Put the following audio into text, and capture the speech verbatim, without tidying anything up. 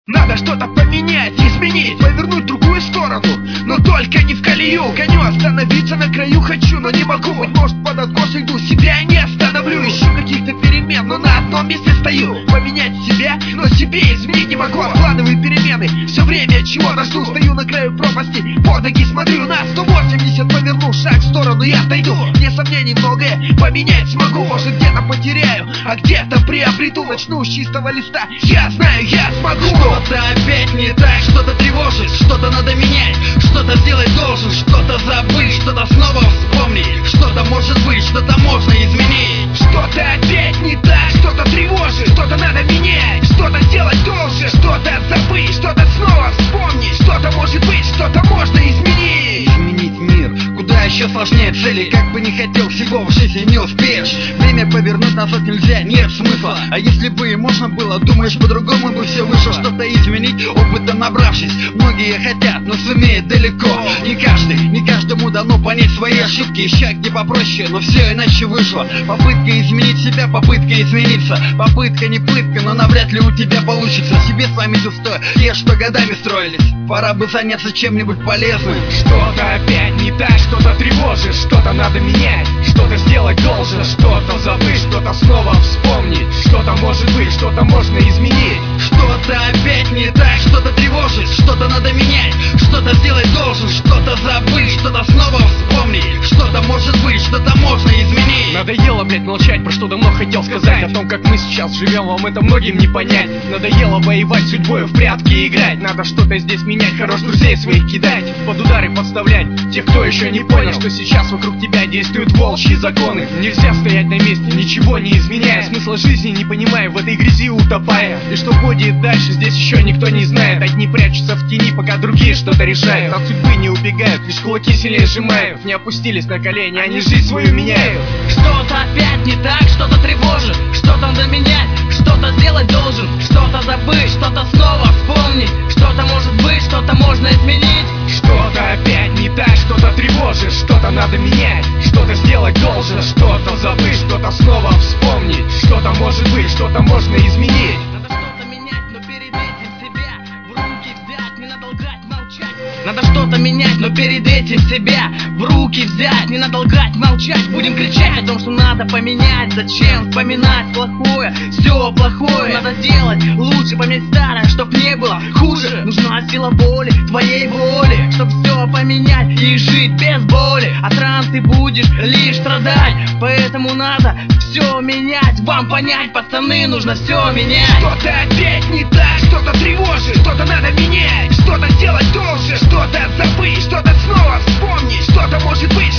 Надо что-то поменять, изменить, повернуть в другую сторону, но только не в колею. Гоню, остановиться на краю хочу, но не могу. Быть может, под откос иду, себя не остановлю. Ищу каких-то перемен, но на одном месте стою. Поменять себя, но себе изменить не могу. Откладываю перемены, все время чего-то жду. Стою на краю пропасти, под ноги смотрю. На сто восемьдесят поверну, шаг в сторону я отойду. Мне сомнений многое, поменять смогу. Может, где-то потеряю, а где-то приобрету. Начну с чистого листа, я знаю, я смогу. Что-то опять не так, что-то тревожит, что-то надо менять, что-то сделать должен, что-то забыть, что-то снова вспомнить, что-то может быть, что-то можно изменить. Что-то опять не так, что-то тревожит, что-то надо менять, что-то сделать должен, что-то забыть, что-то снова вспомнить, что-то может быть, что-то можно изменить. Изменить мир, куда еще сложнее цели, как бы не хотел, всего в жизни не успеешь. Время повернуть назад нельзя, нет смысла. А если бы и можно было, думаешь, по-другому бы все вышло. Что-то изменить, опыта набравшись, многие хотят, но сумеют далеко. Не каждый, не каждому дано понять свои ошибки, ища где попроще, но все иначе вышло. Попытка изменить себя, попытка измениться, попытка не пытка, но навряд ли у тебя получится. Себе память устой, те, что годами строились, пора бы заняться чем-нибудь полезным. Что-то опять не так, что-то тревожит, что-то надо менять, что-то сделать должен, что-то забыть, что-то снова вспомнить, что-то может быть, что-то можно изменить. Что-то опять не так, что-то тревожит, что-то надо менять, что-то сделать должен, что-то забыть, что-то снова вспомнить, что-то может быть, что-то можно изменить. Надоело, блять, молчать, про что давно хотел сказать. О том, как мы сейчас живем, вам это многим не понять. Надоело воевать, судьбой в прятки играть. Надо что-то здесь менять, хорош друзей своих кидать, под удары подставлять тех, кто еще не понял, что сейчас вокруг тебя действуют волчьи законы. Нельзя стоять на месте, ничего не изменяя, смысла жизни не понимая, в этой грязи утопая. И что будет дальше, здесь еще никто не знает. Одни прячутся в тени, пока другие что-то решают. От судьбы не убегают, лишь кулаки сильнее сжимают. Не опустились на колени, они жизнь свою меняют. Что-то опять не так, что-то тревожит, что-то надо менять, что-то сделать должен, что-то забыть, что-то снова вспомнить, что-то может быть, что-то можно изменить. Что-то опять не так, что-то тревожит, что-то надо менять, что-то сделать должен, что-то забыть, что-то снова вспомнить, что-то может быть, что-то можно изменить. Надо что-то менять, но перед этим себя в руки взять, не надо лгать, молчать. Надо что-то менять, но перед этим себя в руки взять, не надо лгать, молчать. Будем кричать о том, что надо поменять. Зачем вспоминать плохое, все плохое надо делать лучше, поменять старое, чтоб не было хуже. Нужна сила воли, твоей воли, чтоб все поменять и жить без боли. От ран ты будешь лишь страдать, поэтому надо все менять. Вам понять, пацаны, нужно все менять. Что-то опять не так, что-то тревожит, что-то надо менять, что-то сделать должен, что-то забыть, что-то снова вспомнить, что-то может быть,